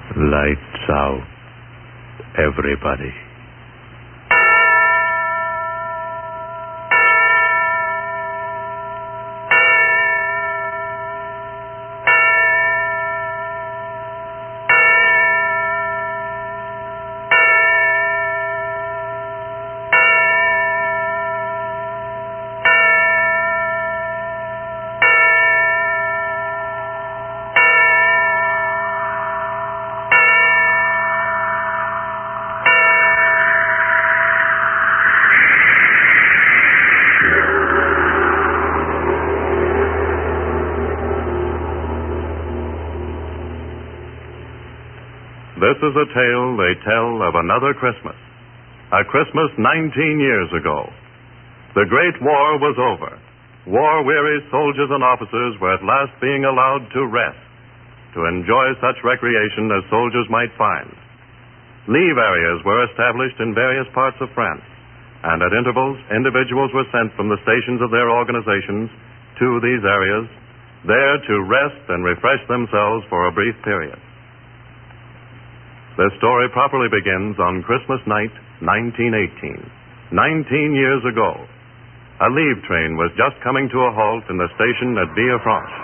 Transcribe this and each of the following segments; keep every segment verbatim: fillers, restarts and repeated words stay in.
Lights out, everybody. This is a tale they tell of another Christmas. A Christmas nineteen years ago. The Great War was over. War-weary soldiers and officers were at last being allowed to rest, to enjoy such recreation as soldiers might find. Leave areas were established in various parts of France, and at intervals, individuals were sent from the stations of their organizations to these areas, there to rest and refresh themselves for a brief period. This story properly begins on Christmas night, nineteen eighteen. Nineteen years ago, a leave train was just coming to a halt in the station at Villefranche.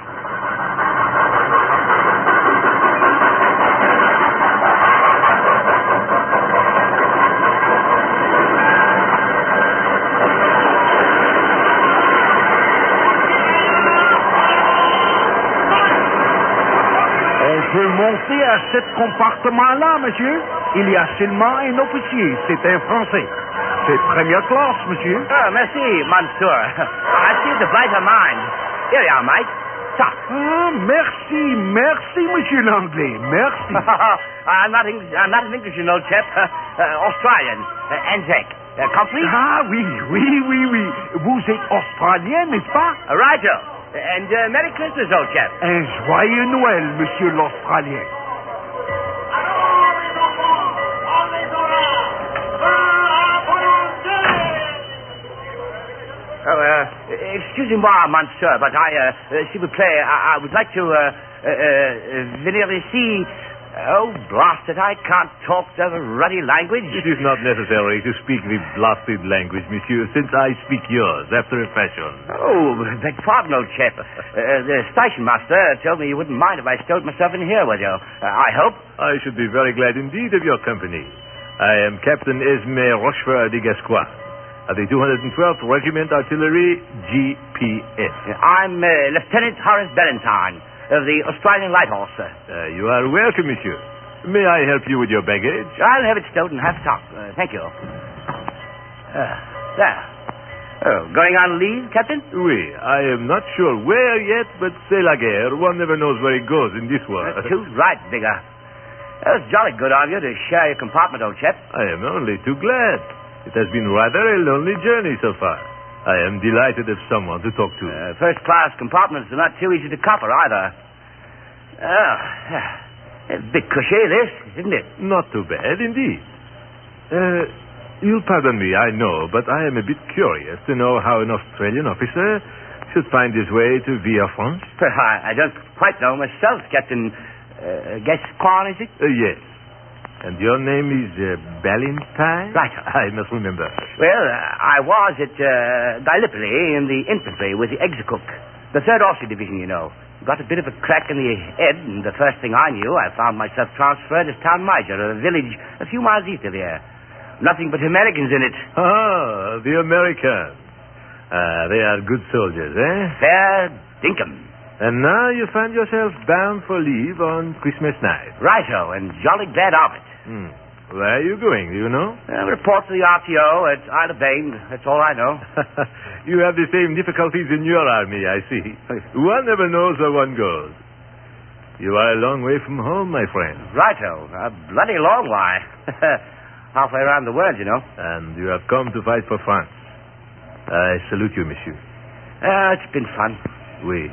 Monter à ce compartiment-là, monsieur. Il y a seulement un officier. C'est un Français. C'est première classe, monsieur. Oh, merci, monsieur. I see the brighter mind. Here you are, mate. Talk. Ah, merci, merci, monsieur l'anglais. Merci. I'm not English, I'm not an English, you know, chap. Uh, uh, Australian. Uh, Anzac. Uh, complete? Ah, oui, oui, oui, oui. Vous êtes australien, n'est-ce pas? Uh, righto. And uh, Merry Christmas, old chap. Un joyeux Noël, monsieur l'Australien. Oh, uh, excusez-moi, monsieur, but I, uh, uh, s'il vous plaît, I, I would like to, uh, uh, uh, venir ici. Oh, blast it, I can't talk the ruddy language. It is not necessary to speak the blasted language, monsieur, since I speak yours after a fashion. Oh, beg pardon, old chap. Uh, the station master told me you wouldn't mind if I stowed myself in here with you. Uh, I hope. I should be very glad indeed of your company. I am Captain Esme Rochefort de Gascoigne, of the two hundred twelfth Regiment Artillery, G P S. I'm uh, Lieutenant Horace Ballantyne, of the Australian Light Horse, sir. Uh, you are welcome, monsieur. May I help you with your baggage? I'll have it stowed in half top. Uh, thank you. Uh, there. Oh, going on leave, Captain? Oui, I am not sure where yet, but c'est la guerre. One never knows where it goes in this war. Uh, too right, Digger. That was jolly good of you to share your compartment, old chap. I am only too glad. It has been rather a lonely journey so far. I am delighted of someone to talk to. Uh, first-class compartments are not too easy to copper, either. Oh, a bit cushy, this, isn't it? Not too bad, indeed. Uh, you'll pardon me, I know, but I am a bit curious to know how an Australian officer should find his way to Villefranche. I, I don't quite know myself, Captain uh, Gascoigne, is it? Uh, yes. And your name is uh, Ballantyne? Right. I must remember. Well, uh, I was at uh, Gallipoli in the infantry with the Execook, the third Aussie Division, you know. Got a bit of a crack in the head, and the first thing I knew, I found myself transferred as town major of a village a few miles east of here. Nothing but Americans in it. Ah, the Americans. Ah, they are good soldiers, eh? Fair dinkum. And now you find yourself bound for leave on Christmas night. Righto, and jolly glad of it. Hmm. Where are you going, do you know? Uh, report to the R T O at Isle of Bane. That's all I know. You have the same difficulties in your army, I see. One never knows where one goes. You are a long way from home, my friend. Righto. A bloody long way. Halfway around the world, you know. And you have come to fight for France. I salute you, monsieur. Uh, it's been fun. Oui.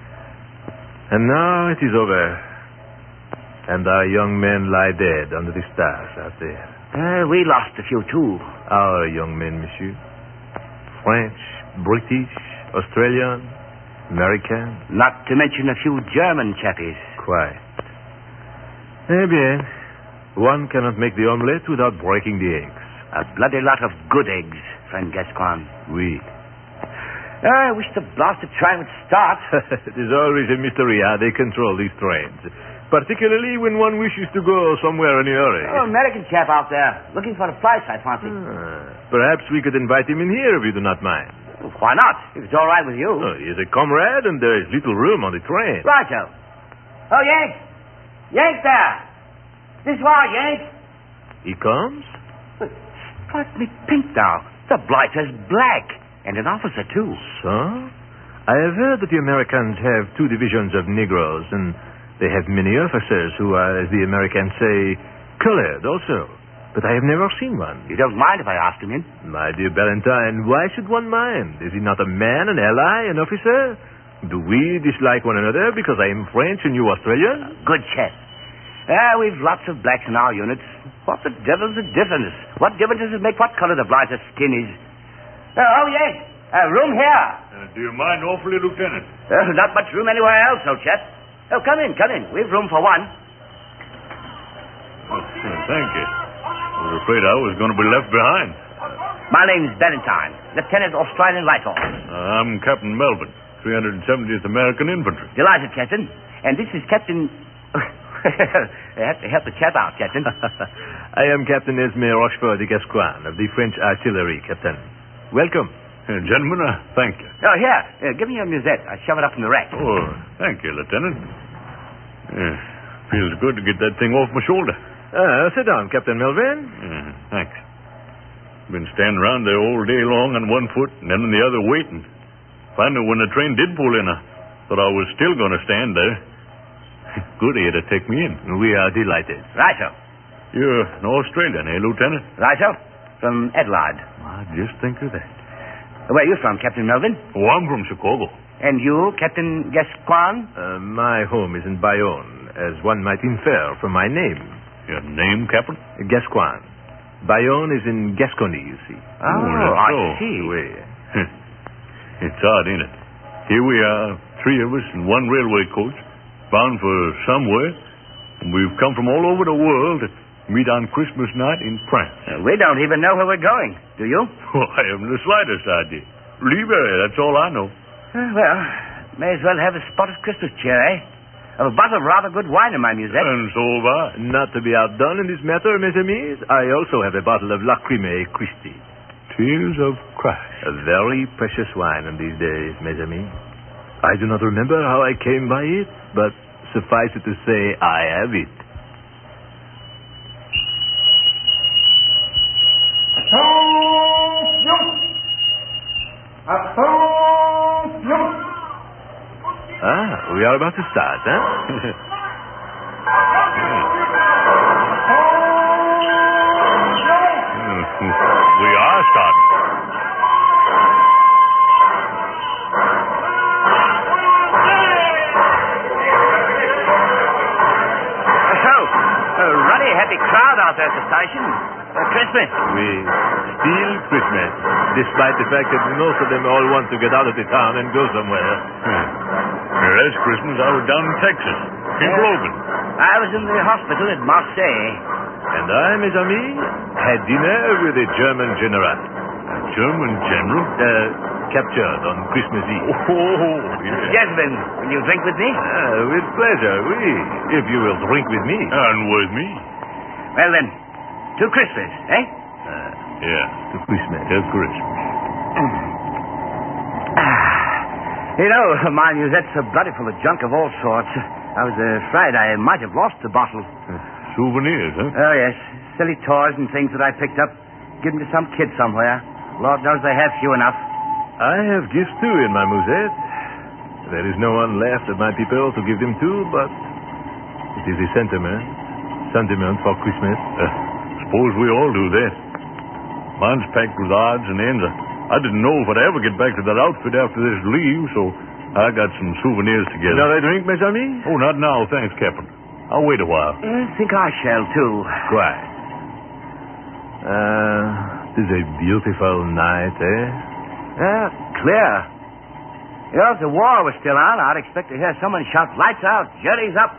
And now it is over. And our young men lie dead under the stars out there. Uh, we lost a few, too. Our young men, monsieur. French, British, Australian, American. Not to mention a few German chappies. Quite. Eh bien. One cannot make the omelette without breaking the eggs. A bloody lot of good eggs, friend Gascoigne. Oui. I wish the blasted train would start. It is always a mystery how they control these trains. Particularly when one wishes to go somewhere in a hurry. Oh, American chap out there. Looking for a place, I fancy. Ah, perhaps we could invite him in here if you do not mind. Well, why not? If it's all right with you. Oh, he is a comrade and there is little room on the train. Righto. Oh, Yank. Yank there. This way, Yank. He comes? But strike me pink now. The blighter's black. And an officer, too. So? I have heard that the Americans have two divisions of Negroes, and they have many officers who are, as the Americans say, colored also. But I have never seen one. You don't mind if I ask him in? My dear Ballantyne, why should one mind? Is he not a man, an ally, an officer? Do we dislike one another because I am French and you Australian? Good chap. Ah, we've lots of blacks in our units. What the devil's the difference? What difference does it make what color the blighter's skin is? Uh, oh, yes. Uh, room here. Uh, do you mind awfully, Lieutenant? Uh, not much room anywhere else, old chap. Oh, come in, come in. We've room for one. Oh, thank you. I was afraid I was going to be left behind. My name's Ballantyne, Lieutenant Australian Light Horse. Uh, I'm Captain Melvin, three hundred seventieth American Infantry. Delighted, Captain. And this is Captain... I have to help the chap out, Captain. I am Captain Esme Rochefort de Gascoigne of the French Artillery, Captain. Welcome. Uh, gentlemen, uh, thank you. Oh, here. Uh, give me your musette. I'll shove it up in the rack. Oh, thank you, Lieutenant. Uh, feels good to get that thing off my shoulder. Uh, sit down, Captain Melvin. Uh, thanks. Been standing around there all day long on one foot and then on the other waiting. Finally, when the train did pull in, I thought I was still going to stand there. Good of you to take me in. We are delighted. Righto. You're an Australian, eh, Lieutenant? Righto. From Adelaide. I just think of that. Where are you from, Captain Melvin? Oh, I'm from Chicago. And you, Captain Gascoigne? Uh, my home is in Bayonne, as one might infer from my name. Your name, Captain? Gascoigne. Bayonne is in Gascony, you see. Oh, that's I so. see. Oui. It's odd, ain't it? Here we are, three of us in one railway coach, bound for somewhere, and we've come from all over the world to meet on Christmas night in France. Uh, we don't even know where we're going, do you? Oh, I haven't the slightest idea. Liberia, that's all I know. Uh, well, may as well have a spotted Christmas cheer, eh? A bottle of rather good wine in my musette. And so have I. Not to be outdone in this matter, mes amis, I also have a bottle of Lacrimée Christi. Tears of Christ. A very precious wine in these days, mes amis. I do not remember how I came by it, but suffice it to say, I have it. Ah, we are about to start, huh? We are starting. So, a ruddy happy crowd out there at the station. Uh, Christmas. We still Christmas, despite the fact that most of them all want to get out of the town and go somewhere. Hmm. Last Christmas, I was down in Texas, in Yeah. Logan. I was in the hospital at Marseille. And I, mes amis, had dinner with a German general. A German general? Uh, captured on Christmas Eve. Oh, yeah. Gentlemen, will you drink with me? Ah, with pleasure, oui. If you will drink with me. And with me. Well then, to Christmas, eh? Uh, Yeah, to Christmas. to Christmas. You know, my musette's so bloody full of junk of all sorts. I was afraid I might have lost the bottle. Souvenirs, huh? Oh, yes. Silly toys and things that I picked up. Given to some kid somewhere. Lord knows they have few enough. I have gifts too in my musette. There is no one left of my people to give them to, but it is a sentiment. Sentiment for Christmas. Uh, suppose we all do that. Mine's packed with odds and ends. I didn't know if I'd ever get back to that outfit after this leave, so I got some souvenirs together. Another drink, mes amis? Oh, not now, thanks, Captain. I'll wait a while. I think I shall, too. Quite. Uh, it is a beautiful night, eh? Yeah, clear. You know, if the war was still on, I'd expect to hear someone shout, lights out, jerry's up,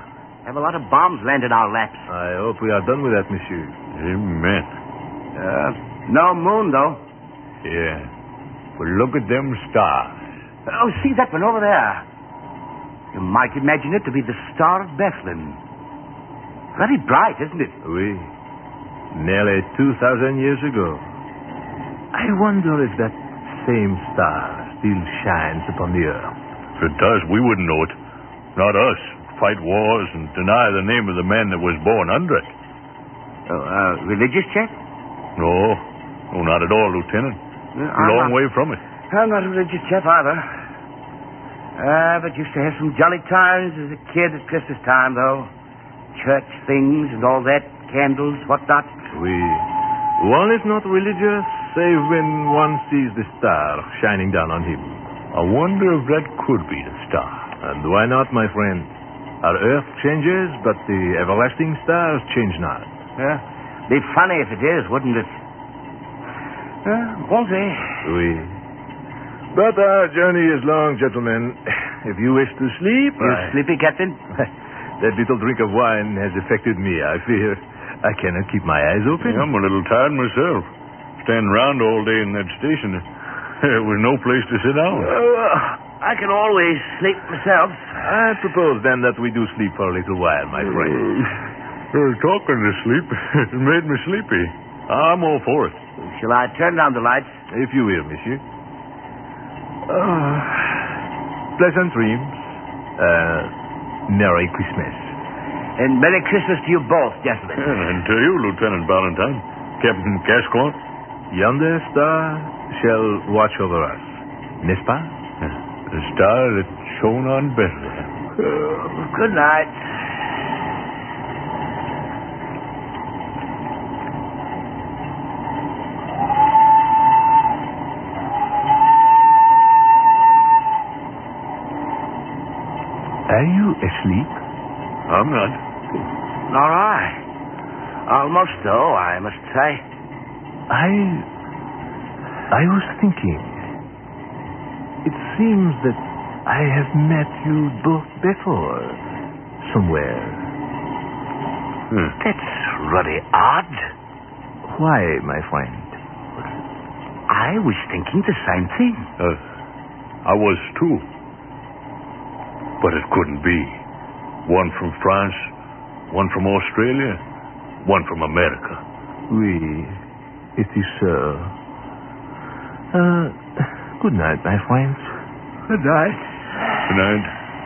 have a lot of bombs land in our laps. I hope we are done with that, monsieur. Amen. Uh, no moon, though. Yeah. But look at them stars. Oh, see that one over there. You might imagine it to be the Star of Bethlehem. Very bright, isn't it? Oui. Nearly two thousand years ago. I wonder if that same star still shines upon the earth. If it does, we wouldn't know it. Not us. Fight wars and deny the name of the man that was born under it. Oh, uh, religious check? No. No, not at all, Lieutenant. Uh, A long not, way from it. I'm not a religious chap either. Uh, but used to have some jolly times as a kid at Christmas time, though. Church things and all that. Candles, whatnot. We... One is not religious, save when one sees the star shining down on him. I wonder if that could be the star. And why not, my friend? Our earth changes, but the everlasting stars change not. Yeah. Be funny if it is, wouldn't it? Uh, won't they? Oui. But our journey is long, gentlemen. If you wish to sleep... You I... sleepy, Captain? That little drink of wine has affected me, I fear. I cannot keep my eyes open. Yeah, I'm a little tired myself. Standing around all day in that station, there was no place to sit down. Uh, I can always sleep myself. I propose, then, that we do sleep for a little while, my friend. Uh, talking to sleep it made me sleepy. I'm all for it. Shall I turn down the lights? If you will, monsieur. Oh, pleasant dreams. Uh, Merry Christmas. And Merry Christmas to you both, gentlemen. Yeah, and to you, Lieutenant Valentine. Captain Gascoigne. Yonder star shall watch over us. N'est-ce pas? The star that shone on Bethlehem. Uh, good night. Are you asleep? I'm not. Nor I. Almost, though, I must say. I... I was thinking. It seems that I have met you both before. Somewhere. Hmm. That's really odd. Why, my friend? I was thinking the same thing. Uh, I was too. But it couldn't be. One from France, one from Australia, one from America. Oui, it is so. Uh, good night, my friends. Good night. Good night.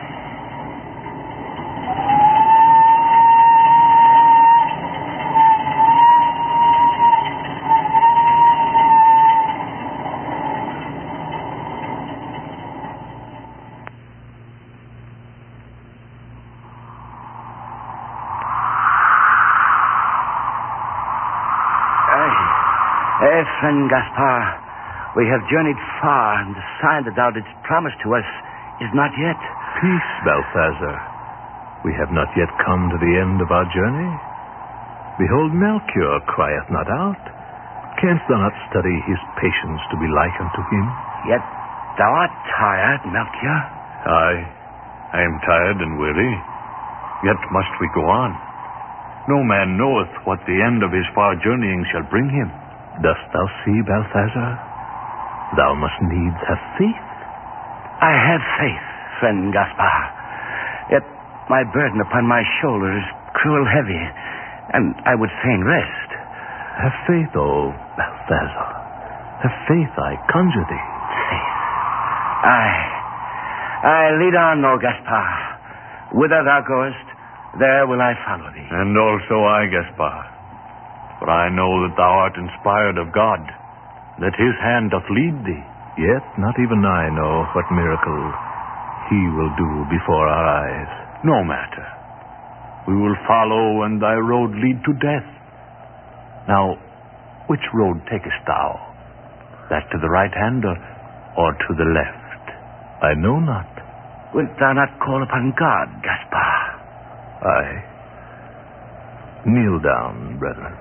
Eh, friend Gaspar, we have journeyed far, and the sign that thou didst promise to us is not yet. Peace, Balthazar. We have not yet come to the end of our journey. Behold, Melchior crieth not out. Canst thou not study his patience to be like unto him? Yet thou art tired, Melchior. Aye, I am tired and weary. Yet must we go on. No man knoweth what the end of his far journeying shall bring him. Dost thou see, Balthazar? Thou must needs have faith. I have faith, friend Gaspar. Yet my burden upon my shoulder is cruel heavy, and I would fain rest. Have faith, O Balthazar. Have faith, I conjure thee. Faith. Aye. Aye, lead on, O Gaspar. Whither thou goest, there will I follow thee. And also I, Gaspar. For I know that thou art inspired of God, that his hand doth lead thee. Yet not even I know what miracle he will do before our eyes. No matter. We will follow, and thy road lead to death. Now, which road takest thou? That to the right hand or, or to the left? I know not. Wilt thou not call upon God, Gaspar? Aye. Kneel down, brethren.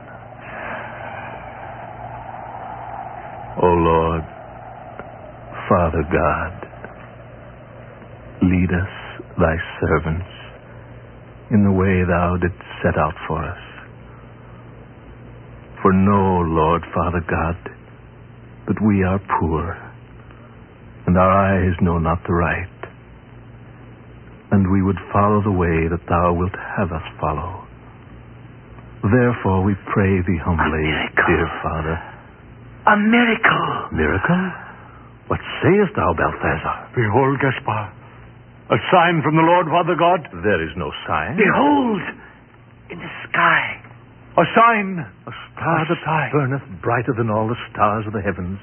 O Lord, Father God, lead us, thy servants, in the way thou didst set out for us. For know, Lord Father God, that we are poor, and our eyes know not the right, and we would follow the way that thou wilt have us follow. Therefore we pray thee humbly, dear Father. A miracle! Miracle? What sayest thou, Balthazar? Behold, Gaspar, a sign from the Lord Father God. There is no sign. Behold, in the sky, a sign. A star that burneth brighter than all the stars of the heavens.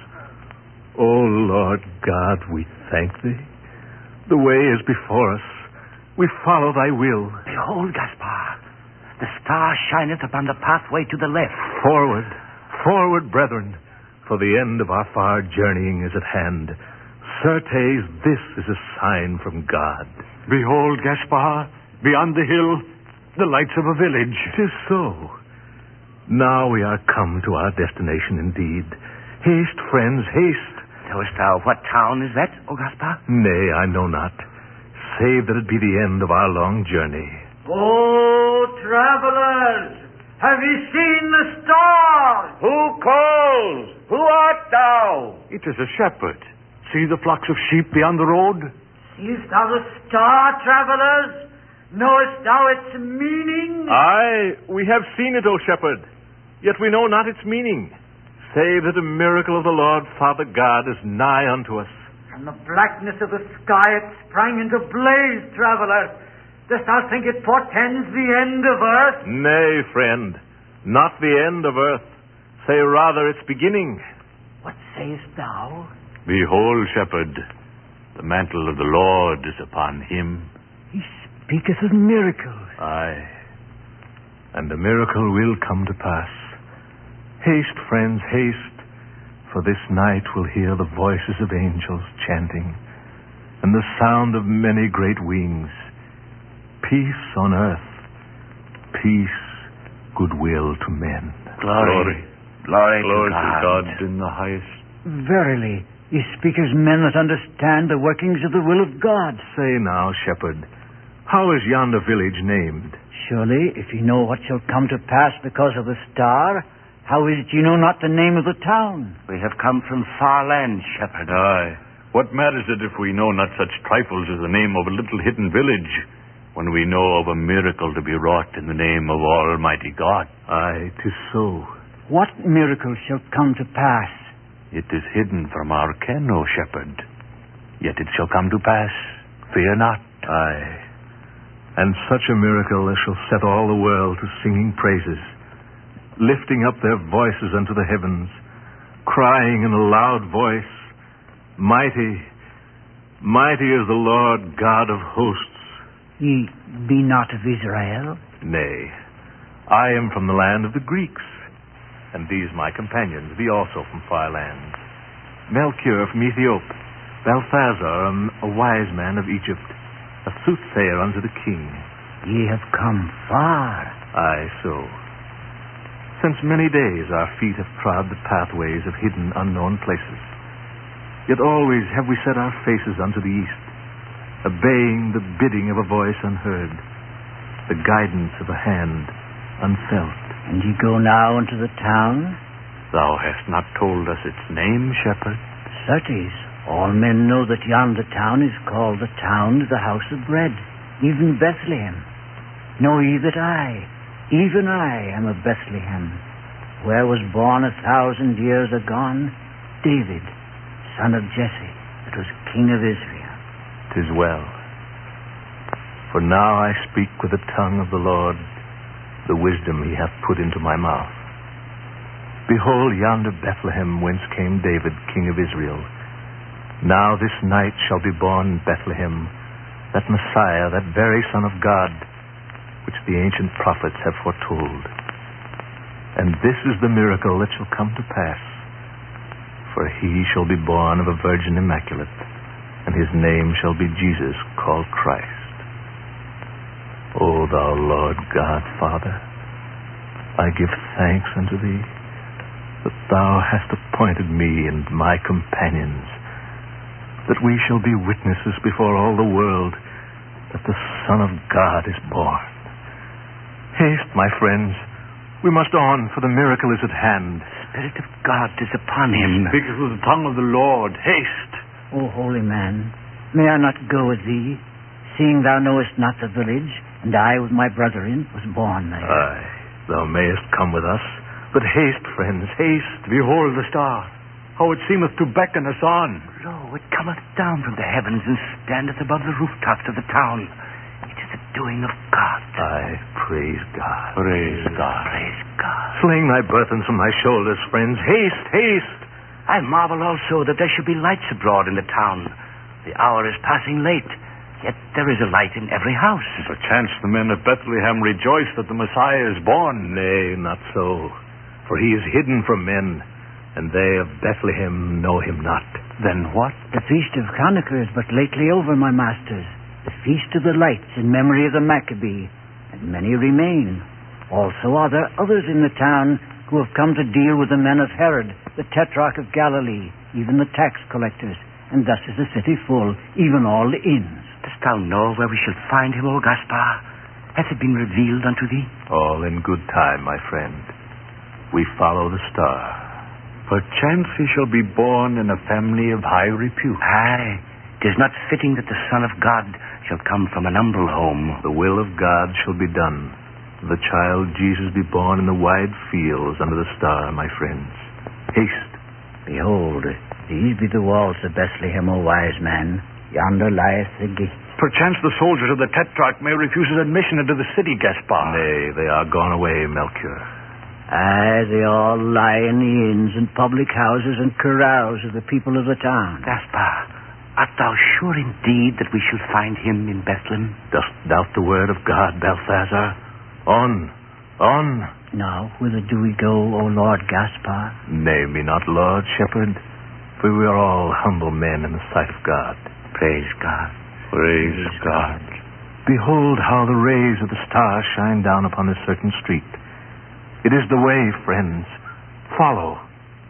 O Lord God, we thank thee. The way is before us. We follow thy will. Behold, Gaspar, the star shineth upon the pathway to the left. Forward, forward, brethren, for the end of our far journeying is at hand. Certes, this is a sign from God. Behold, Gaspar, beyond the hill, the lights of a village. 'Tis so. Now we are come to our destination indeed. Haste, friends, haste. Knowest thou what town is that, O Gaspar? Nay, I know not, save that it be the end of our long journey. Oh, travelers, have ye seen the star? Who calls? Who art thou? It is a shepherd. See the flocks of sheep beyond the road? Seest thou the star, travelers? Knowest thou its meaning? Aye, we have seen it, O shepherd, yet we know not its meaning, save that a miracle of the Lord Father God is nigh unto us. From the blackness of the sky it sprang into blaze, traveler. Dost thou think it portends the end of earth? Nay, friend, not the end of earth. Say rather its beginning. What sayest thou? Behold, shepherd, the mantle of the Lord is upon him. He speaketh of miracles. Aye, and the miracle will come to pass. Haste, friends, haste, for this night will hear the voices of angels chanting, and the sound of many great wings. Peace on earth, peace, goodwill to men. Glory, glory, Glory to to God. God in the highest. Verily, ye speak as men that understand the workings of the will of God. Say now, shepherd, how is yonder village named? Surely, if ye know what shall come to pass because of the star, how is it ye know not the name of the town? We have come from far land, shepherd. Aye. What matters it if we know not such trifles as the name of a little hidden village, when we know of a miracle to be wrought in the name of Almighty God? Aye, 'tis so. What miracle shall come to pass? It is hidden from our ken, O shepherd, yet it shall come to pass. Fear not. Aye, and such a miracle as shall set all the world to singing praises, lifting up their voices unto the heavens, crying in a loud voice, Mighty, mighty is the Lord God of hosts. Ye be not of Israel? Nay, I am from the land of the Greeks, and these my companions be also from far lands. Melchior from Ethiopia, Balthazar, um, a wise man of Egypt, a soothsayer unto the king. Ye have come far. Aye, so. Since many days our feet have trod the pathways of hidden, unknown places. Yet always have we set our faces unto the east, obeying the bidding of a voice unheard, the guidance of a hand unfelt. And ye go now into the town? Thou hast not told us its name, shepherd. Certes, all men know that yonder town is called the town of the house of bread, even Bethlehem. Know ye that I, even I, am of Bethlehem, where was born a thousand years agone David, son of Jesse, that was king of Israel. 'Tis well. For now I speak with the tongue of the Lord, the wisdom he hath put into my mouth. Behold yonder Bethlehem, whence came David, king of Israel. Now this night shall be born in Bethlehem that Messiah, that very Son of God, which the ancient prophets have foretold. And this is the miracle that shall come to pass. For he shall be born of a virgin immaculate, and his name shall be Jesus, called Christ. O thou Lord God, Father, I give thanks unto thee that thou hast appointed me and my companions, that we shall be witnesses before all the world that the Son of God is born. Haste, my friends. We must on, for the miracle is at hand. The Spirit of God is upon him. Speaketh with the tongue of the Lord. Haste. O holy man, may I not go with thee, seeing thou knowest not the village, and I with my brethren was born there? Aye, thou mayest come with us. But haste, friends, haste. Behold the star, how it seemeth to beckon us on. Lo, it cometh down from the heavens and standeth above the rooftops of the town. It is the doing of God. Aye, praise God. Praise God. Praise God. Sling thy burthens from thy shoulders, friends. Haste, haste. I marvel also that there should be lights abroad in the town. The hour is passing late, yet there is a light in every house. Perchance the men of Bethlehem rejoice that the Messiah is born. Nay, not so. For he is hidden from men, and they of Bethlehem know him not. Then what? The feast of Hanukkah is but lately over, my masters. The feast of the lights in memory of the Maccabee, and many remain. Also are there others in the town who have come to deal with the men of Herod, the tetrarch of Galilee, even the tax collectors, and thus is the city full, even all the inns. Dost thou know where we shall find him, O Gaspar? Hath it been revealed unto thee? All in good time, my friend. We follow the star. Perchance he shall be born in a family of high repute. Aye, 'tis not fitting that the Son of God shall come from an humble home. The will of God shall be done. The child Jesus be born in the wide fields under the star, my friends. Haste. Behold, these be the walls of Bethlehem, O wise man. Yonder lieth the gate. Perchance the soldiers of the Tetrarch may refuse us admission into the city, Gaspar. Nay, they are gone away, Melchior. Aye, they all lie in the inns and public houses and carouse of the people of the town. Gaspar, art thou sure indeed that we shall find him in Bethlehem? Dost doubt the word of God, Balthazar? On, on. Now, whither do we go, O Lord Gaspar? Name me not Lord Shepherd, for we are all humble men in the sight of God. Praise God. Praise, Praise God. God. Behold how the rays of the star shine down upon this certain street. It is the way, friends. Follow.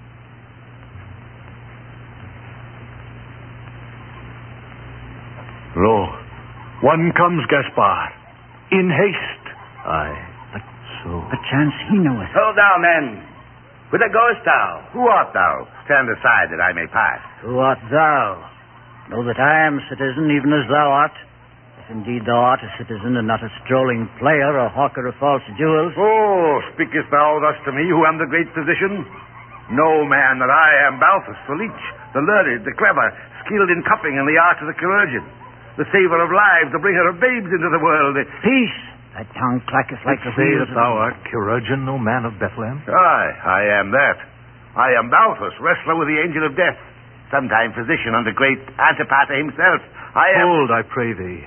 Lo, one comes, Gaspar. In haste. Aye, but so... Perchance he knoweth. Hold thou, men. Whither goest thou? Who art thou? Stand aside that I may pass. Who art thou? Know that I am citizen, even as thou art. If indeed thou art a citizen, and not a strolling player or hawker of false jewels. Oh, speakest thou thus to me, who am the great physician? Know, man, that I am Balthus, the leech, the learned, the clever, skilled in cupping and the art of the chirurgeon, the saver of lives, the bringer of babes into the world. Peace! Thy tongue clacketh like the Say wheels that of... thou art chirurgeon, O man of Bethlehem? Aye, I am that. I am Balthus, wrestler with the angel of death, sometime physician unto great Antipater himself. I am... Hold, I pray thee.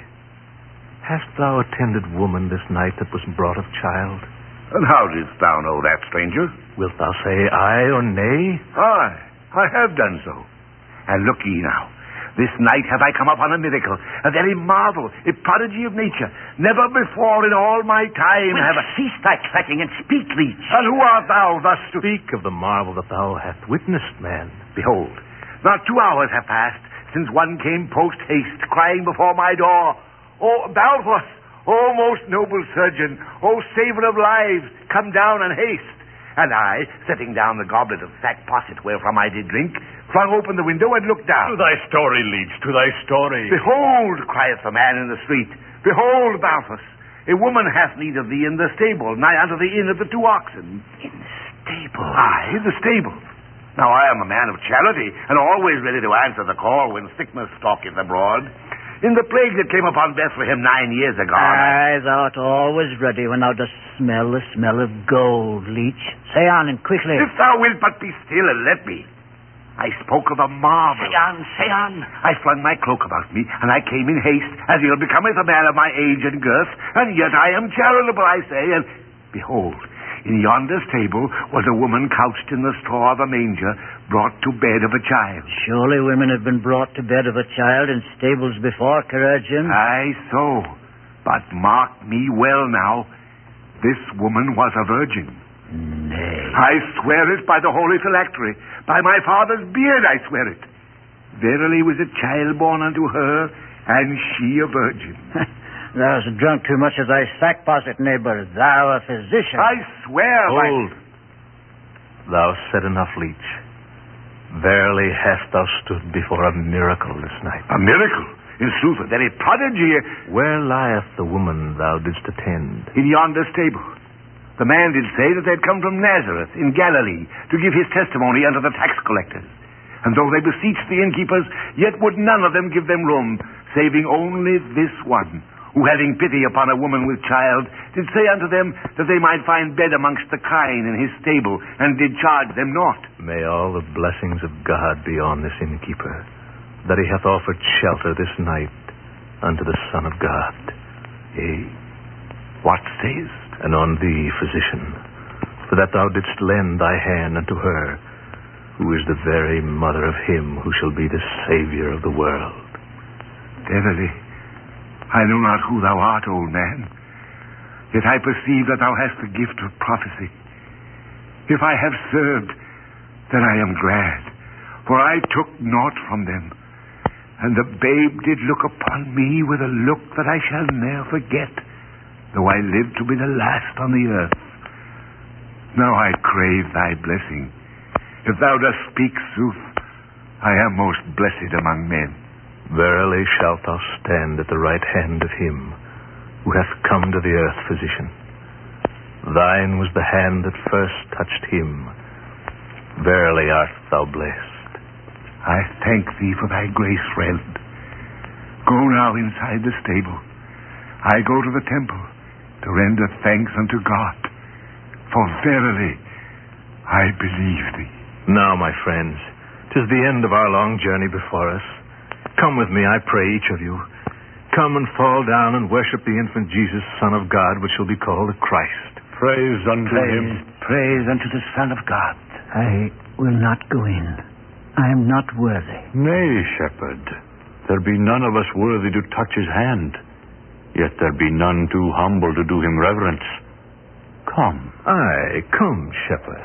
Hast thou attended woman this night that was brought of child? And how didst thou know that, stranger? Wilt thou say aye or nay? Aye, I have done so. And look ye now. This night have I come upon a miracle, a very marvel, a prodigy of nature. Never before in all my time Well, have I... cease thy clacking and speak, leech. And who art thou thus to... Speak of the marvel that thou hast witnessed, man. Behold, not two hours have passed since one came post-haste, crying before my door, O Balthus, O most noble surgeon, O saver of lives, come down and haste. And I, setting down the goblet of sack posset wherefrom I did drink, flung open the window and looked down. To thy story, leech, to thy story. Behold, crieth the man in the street, behold, Balthus, a woman hath need of thee in the stable, nigh unto the inn of the two oxen. In the stable? Aye, in the stable. Now I am a man of charity, and always ready to answer the call when sickness stalketh abroad. In the plague that came upon Bethlehem nine years agone... Aye, thou art always ready when thou dost smell the smell of gold, leech. Say on, and quickly. If thou wilt but be still and let me. I spoke of a marvel. Say on, say on. I flung my cloak about me, and I came in haste, as ill becometh a man of my age and girth, and yet I am charitable, I say, and behold, in yonder stable was a woman couched in the straw of a manger, brought to bed of a child. Surely women have been brought to bed of a child in stables before, chirurgeon. Aye, so. But mark me well now. This woman was a virgin. Nay. I swear it by the holy phylactery. By my father's beard I swear it. Verily was a child born unto her, and she a virgin. Thou'st drunk too much of thy sack posset, neighbor. Thou a physician. I swear by... Hold. Thou said enough, leech. Verily hast thou stood before a miracle this night. A miracle? In sooth, a very prodigy. Where lieth the woman thou didst attend? In yonder stable. The man did say that they'd come from Nazareth in Galilee to give his testimony unto the tax collectors. And though they beseeched the innkeepers, yet would none of them give them room, saving only this one, who having pity upon a woman with child, did say unto them that they might find bed amongst the kine in his stable, and did charge them naught. May all the blessings of God be on this innkeeper, that he hath offered shelter this night unto the Son of God. Yea, What sayest? and on thee, physician, for that thou didst lend thy hand unto her, who is the very mother of him who shall be the Savior of the world. Verily, I know not who thou art, old man, yet I perceive that thou hast the gift of prophecy. If I have served, then I am glad, for I took naught from them. And the babe did look upon me with a look that I shall ne'er forget, though I live to be the last on the earth. Now I crave thy blessing. If thou dost speak sooth, I am most blessed among men. Verily shalt thou stand at the right hand of him who hath come to the earth, physician. Thine was the hand that first touched him. Verily art thou blessed. I thank thee for thy grace, friend. Go now inside the stable. I go to the temple to render thanks unto God. For verily, I believe thee. Now, my friends, 'tis the end of our long journey before us. Come with me, I pray, each of you. Come and fall down and worship the infant Jesus, Son of God, which shall be called the Christ. Praise unto Praise, him. praise unto the Son of God. I will not go in. I am not worthy. Nay, shepherd, there be none of us worthy to touch his hand, yet there be none too humble to do him reverence. Come. Aye, come, shepherd.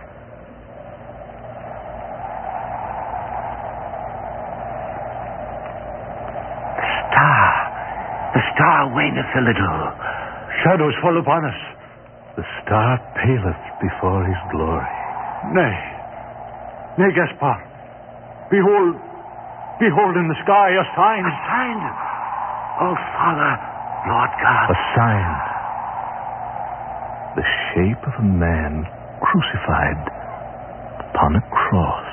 The star waneth a little. Shadows fall upon us. The star paleth before his glory. Nay, nay, Gaspar. Behold, behold in the sky a sign. A sign. Oh, Father, Lord God. A sign. The shape of a man crucified upon a cross.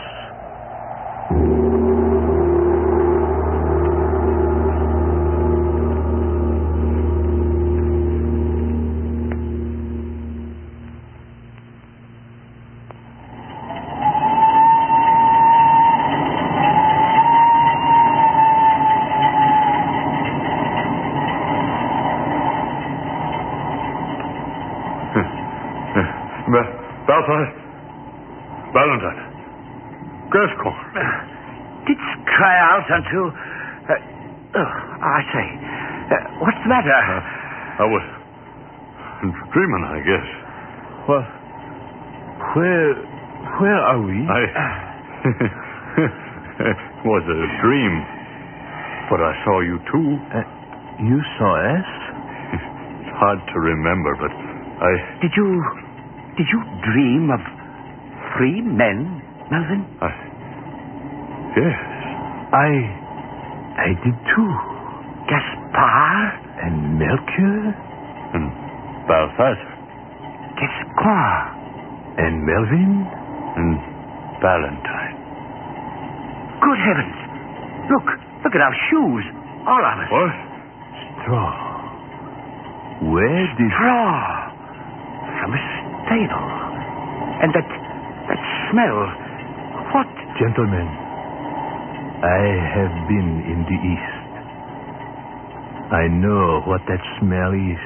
Balthazar, Valentine, Gascoigne. Didst cry out unto... Uh, oh, I say, uh, what's the matter? Uh, I was dreaming, I guess. Well, where, where are we? I... It was a dream, but I saw you too. Uh, you saw us? It's hard to remember, but I... Did you... Did you dream of three men, Melvin? I... Yes. I... I did too. Gaspar? And Melchior? And Balthazar. Gascoigne? And Melvin? And Valentine. Good heavens! Look, look at our shoes. All of us. What? Straw. Where did... Straw. From a stable. And that... that smell. What? Gentlemen, I have been in the East. I know what that smell is.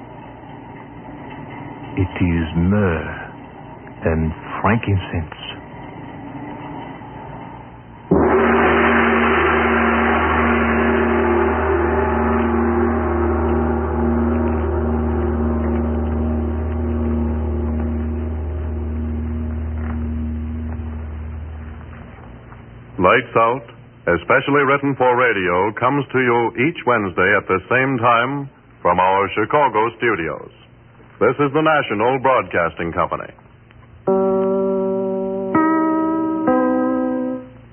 It is myrrh and frankincense. Lights out, especially written for radio, comes to you each Wednesday at the same time from our Chicago studios. This is the National Broadcasting Company.